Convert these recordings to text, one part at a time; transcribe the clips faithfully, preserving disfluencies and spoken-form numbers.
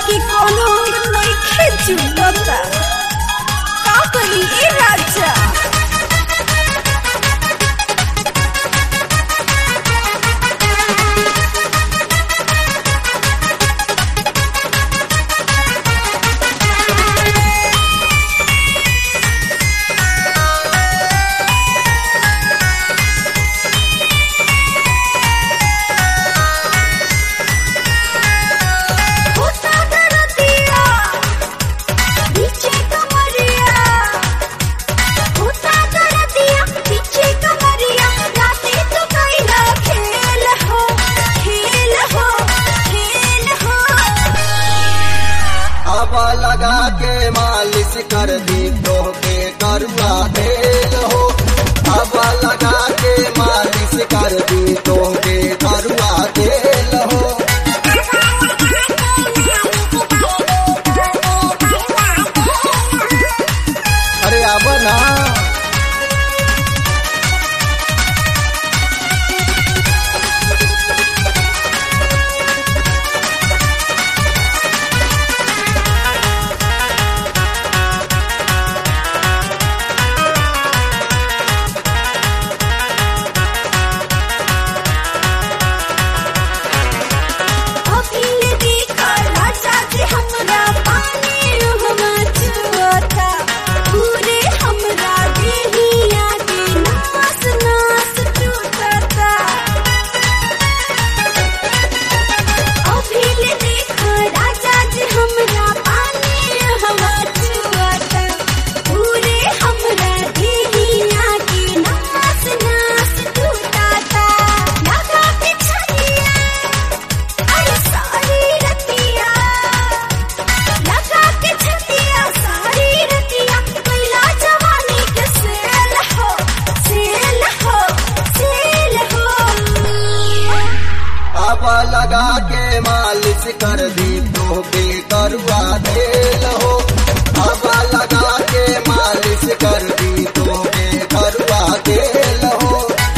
कि कोनो नइखे जुटता का करी ए राजा। लगा के मालिश कर दी तो के करुआ तेल हो। अब लगा के मालिश कर दी तो के करुआ तेल हो। अरे अब ना लगा के मालिश कर दी तो के करुआ तेल हो। अब लगा के मालिश कर दी तो के करुआ तेल हो।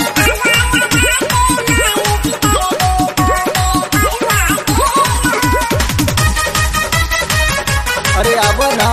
अरे अब ना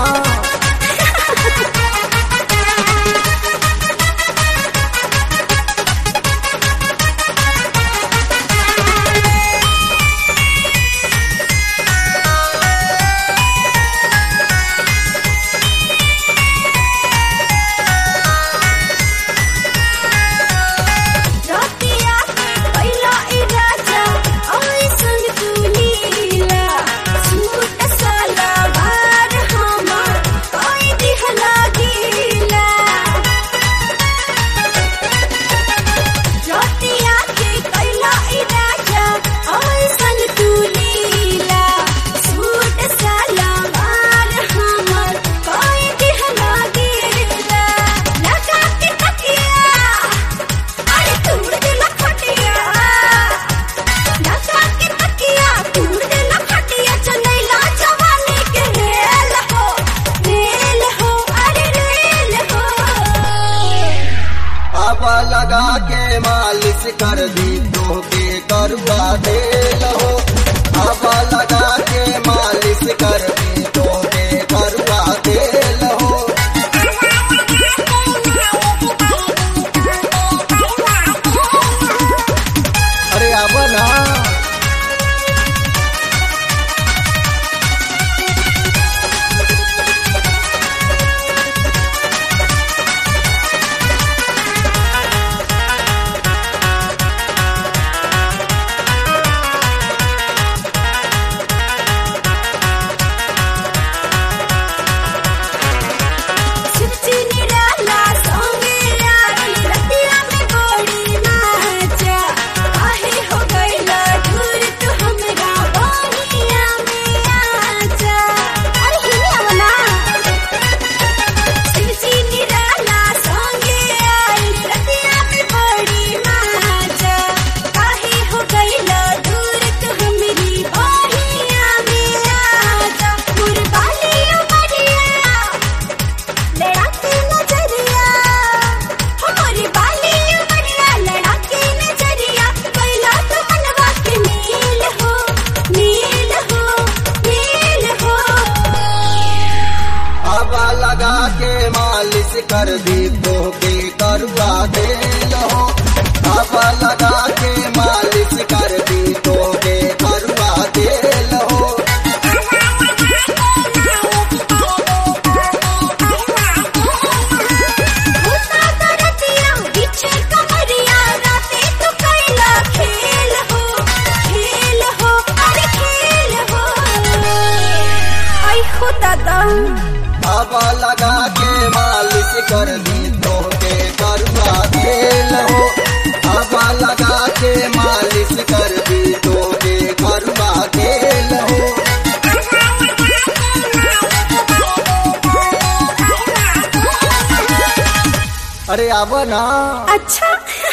लगा के मालिश कर दी तो के करुआ तेल हो। अब लगा के मालिश कर दी तो के करुआ तेल हो। अरे अब ना आवा ना। अच्छा